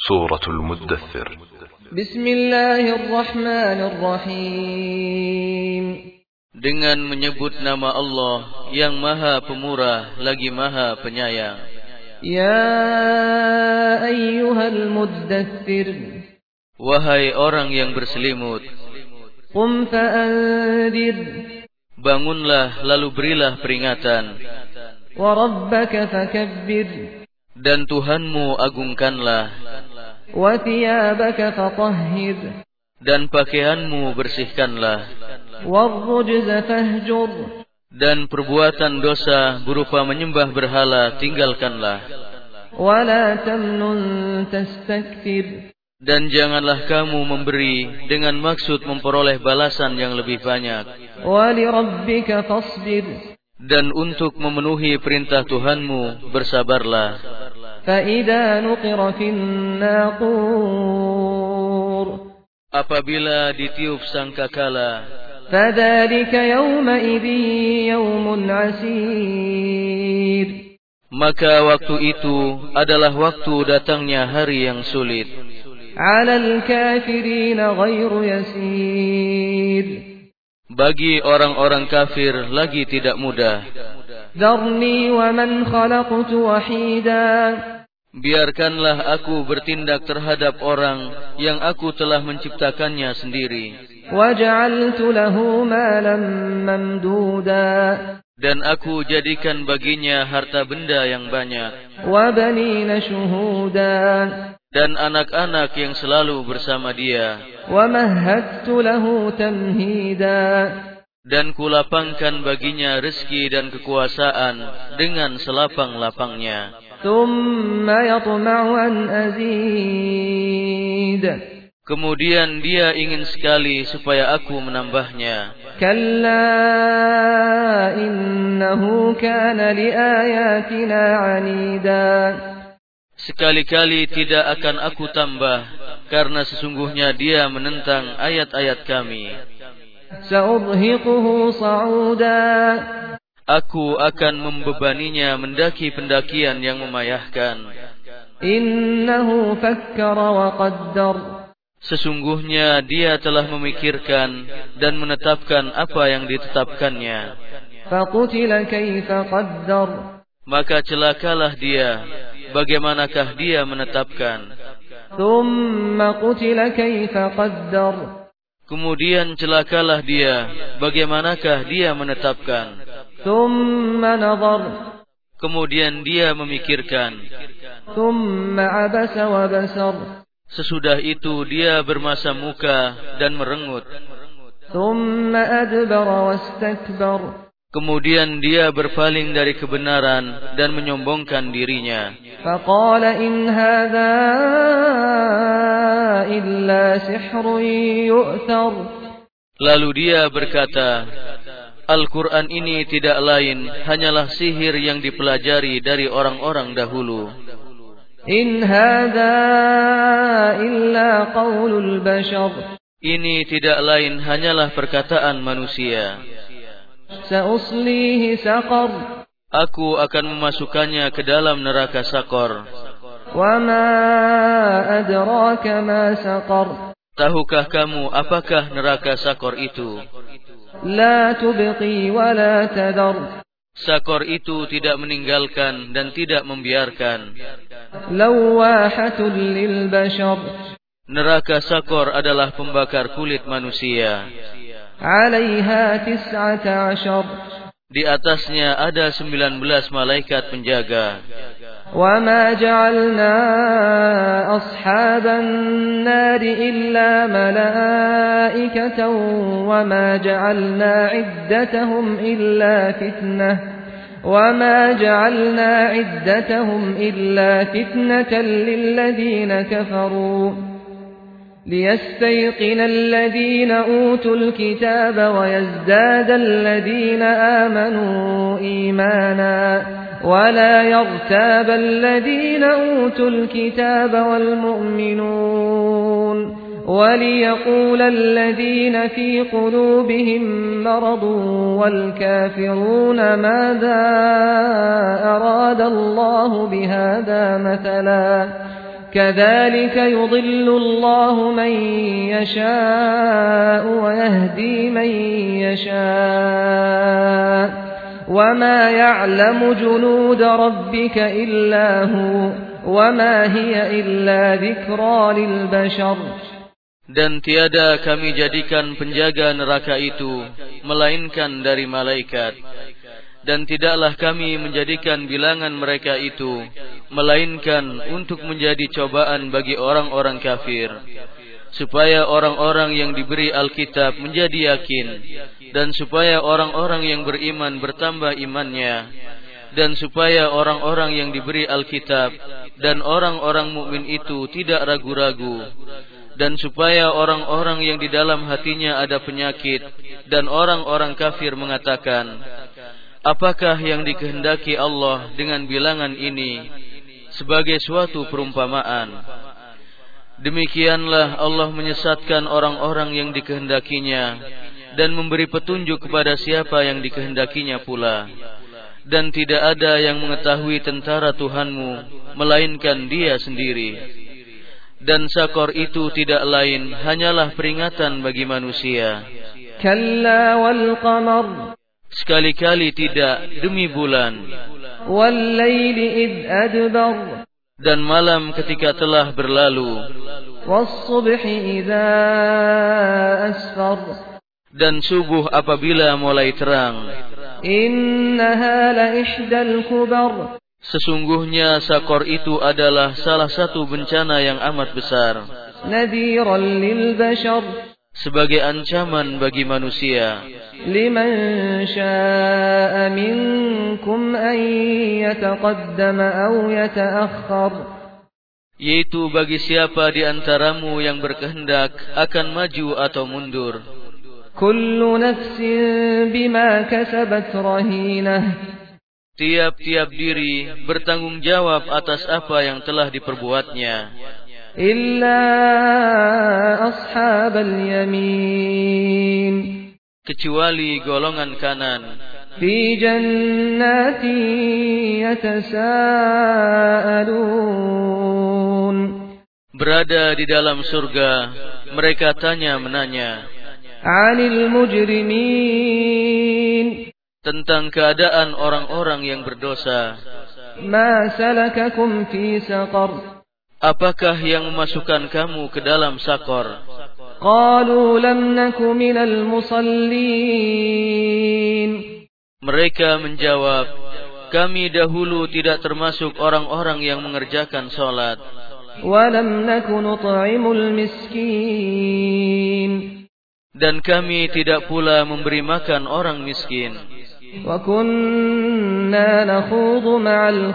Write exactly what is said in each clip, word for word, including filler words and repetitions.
سورة المدثر. بسم الله الرحمن الرحيم. Dengan menyebut nama Allah yang Maha Pemurah lagi Maha Penyayang. Ya ayyuhal muddaththir. Wahai orang yang berselimut. Qum fa'anzir. Bangunlah lalu berilah peringatan. Wa rabbaka fakabbir. Dan Tuhanmu agungkanlah. Wa thiyabaka fatahhir. Dan pakaianmu bersihkanlah. Warrujza fahjur. Dan perbuatan dosa berupa menyembah berhala tinggalkanlah. Wala tamnun tastakthir. Dan janganlah kamu memberi dengan maksud memperoleh balasan yang lebih banyak. Wali rabbika fasbir. Dan untuk memenuhi perintah Tuhanmu bersabarlah. Fa idza nuqira fin naqur. Apabila ditiup sangkakala, fadzalika yawma idzin yawmun 'asir. Maka waktu itu adalah waktu datangnya hari yang sulit. 'Alal kafirina ghairu yasir. Bagi orang-orang kafir lagi tidak mudah. Dharni wa man khalaqtu wahida. Biarkanlah aku bertindak terhadap orang yang aku telah menciptakannya sendiri. Waja'altu lahu malan mamduda. Dan aku jadikan baginya harta benda yang banyak. Wa banina shuhuda. Dan anak-anak yang selalu bersama dia. Wa mahhattu lahu tamhida. Dan kulapangkan baginya rezeki dan kekuasaan dengan selapang-lapangnya. Thumma yatma'u an azid. Kemudian dia ingin sekali supaya aku menambahnya. Kalla innahu kana liayatina 'anida. Sekali-kali tidak akan aku tambah, karena sesungguhnya dia menentang ayat-ayat kami. Sa'udhiquhu sa'uda. Aku akan membebaninya mendaki pendakian yang memayahkan. Innahu fakkara wa qaddar. Sesungguhnya dia telah memikirkan dan menetapkan apa yang ditetapkannya. Faqutila kaifa qaddar. Maka celakalah dia, bagaimanakah dia menetapkan. Thumma qutila kaifa qaddar. Kemudian celakalah dia, bagaimanakah dia menetapkan. Thumma nadhar. Kemudian dia memikirkan. Thumma abasa wa basar. Sesudah itu dia bermasa muka dan merengut. Thumma adbara wastakbar. Kemudian dia berpaling dari kebenaran dan menyombongkan dirinya. Faqala in hadza illa sihrun yu'thar. Lalu dia berkata, Al-Quran ini tidak lain hanyalah sihir yang dipelajari dari orang-orang dahulu. In hadza illa qaulul bashar. Ini tidak lain hanyalah perkataan manusia. Sa'uslihi saqar. Aku akan memasukkannya ke dalam neraka Sakor. Wa ma adraka ma saqar. Tahukah kamu apakah neraka Sakor itu? La tubqi wa la tadar. Sakor itu tidak meninggalkan dan tidak membiarkan. Lawahatun lil bashar. Neraka Sakor adalah pembakar kulit manusia. 'Alaiha tis'ata 'ashar. Di atasnya ada sembilan belas malaikat penjaga. Wa ma ja'alna ashaban nar illa malaikatan wa ma ja'alna 'iddatahum illa fitnah wa ma ja'alna 'iddatahum illa fitnatan lil ladina kafaru ليستيقن الذين أوتوا الكتاب ويزداد الذين آمنوا إيمانا ولا يرتاب الذين أوتوا الكتاب والمؤمنون وليقول الذين في قلوبهم مرض والكافرون ماذا أراد الله بهذا مثلا كذلك يضل الله من يشاء ويهدي من يشاء وما يعلم جنود ربك إلا هو وما هي إلا ذكرى للبشر. Dan tiada kami jadikan penjaga neraka itu melainkan dari malaikat, dan tidaklah kami menjadikan bilangan mereka itu melainkan untuk menjadi cobaan bagi orang-orang kafir, supaya orang-orang yang diberi Alkitab menjadi yakin, dan supaya orang-orang yang beriman bertambah imannya, dan supaya orang-orang yang diberi Alkitab dan orang-orang mukmin itu tidak ragu-ragu, dan supaya orang-orang yang di dalam hatinya ada penyakit dan orang-orang kafir mengatakan, apakah yang dikehendaki Allah dengan bilangan ini sebagai suatu perumpamaan? Demikianlah Allah menyesatkan orang-orang yang dikehendakinya dan memberi petunjuk kepada siapa yang dikehendakinya pula. Dan tidak ada yang mengetahui tentara Tuhanmu melainkan Dia sendiri. Dan Sakor itu tidak lain hanyalah peringatan bagi manusia. Kalla wal qamar, sekali-kali tidak demi bulan. Wal laili id adbar, dan malam ketika telah berlalu. Was subhi idza asfar, dan subuh apabila mulai terang. Innaha la ihdal kubar, sesungguhnya Sakor itu adalah salah satu bencana yang amat besar. Nadhiran lil bashar, sebagai ancaman bagi manusia. Liman syaa'a minkum an yataqaddama aw yata'akhkhar, yaitu bagi siapa di antaramu yang berkehendak akan maju atau mundur. Kullu nafsin bima kasabat rahinah, tiap-tiap diri bertanggung jawab atas apa yang telah diperbuatnya. Illa ashabal yamin, kecuali golongan kanan. Fi jannati yatasaalun, berada di dalam surga mereka tanya menanya. 'Anil mujrimin, tentang keadaan orang-orang yang berdosa. Ma salakakum fi saqar, apakah yang memasukkan kamu ke dalam Sakor? Qalu lam naku minal musallin, mereka menjawab, kami dahulu tidak termasuk orang-orang yang mengerjakan salat. Wa lam naku nut'imul miskin, dan kami tidak pula memberi makan orang miskin. Wa kunna nakhudu ma'al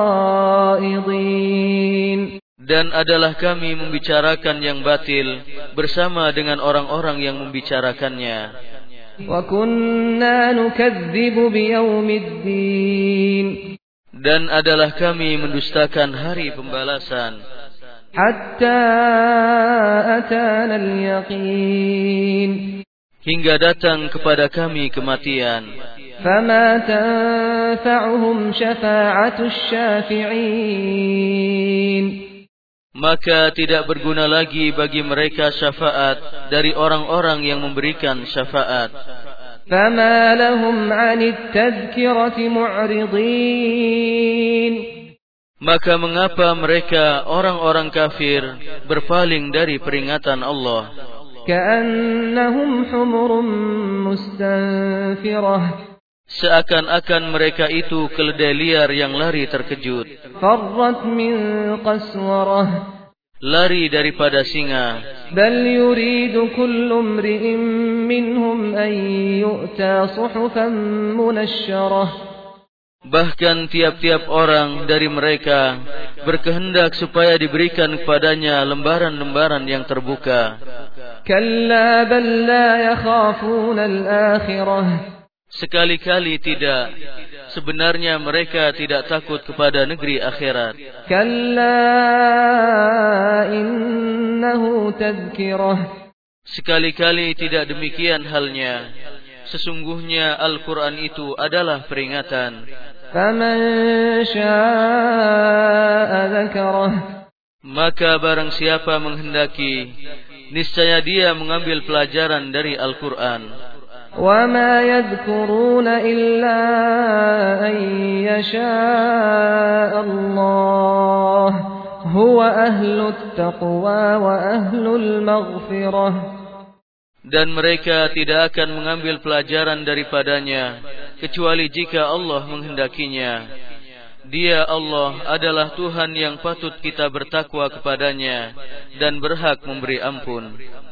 khaidin, dan adalah kami membicarakan yang batil bersama dengan orang-orang yang membicarakannya. Wa kunna nukadzibu biyaumiddin, dan adalah kami mendustakan hari pembalasan. Hatta atana al-yaqin, hingga datang kepada kami kematian. Fama tanfa'uhum syafa'atus syafi'in, maka tidak berguna lagi bagi mereka syafaat dari orang-orang yang memberikan syafaat. Fama lahum 'anit tadhkirati mu'ridin, maka mengapa mereka orang-orang kafir berpaling dari peringatan Allah? Ka'annahum humurun mustanfirah, seakan-akan mereka itu keledai liar yang lari terkejut. Farrat min qaswarah, lari daripada singa. Bal yuridu kullu imri'in minhum an yu'ta suhufan munashsharah, bahkan tiap-tiap orang dari mereka berkehendak supaya diberikan kepadanya lembaran-lembaran yang terbuka. Kalla bal la yakhafuna al-akhirah, sekali-kali tidak, sebenarnya mereka tidak takut kepada negeri akhirat. Kalla innahu tadhkirah, sekali-kali tidak demikian halnya, sesungguhnya Al-Quran itu adalah peringatan. Faman syaa'a dzakarah, Maka barang siapa menghendaki, niscaya dia mengambil pelajaran dari Al-Quran. وَمَا يَذْكُرُونَ إِلَّا أَن يَشَاءَ اللَّهُ هُوَ أَهْلُ التَّقْوَى وَأَهْلُ الْمَغْفِرَةِ. Dan mereka tidak akan mengambil pelajaran daripadanya kecuali jika Allah menghendakinya. Dia Allah adalah Tuhan yang patut kita bertakwa kepadanya dan berhak memberi ampun.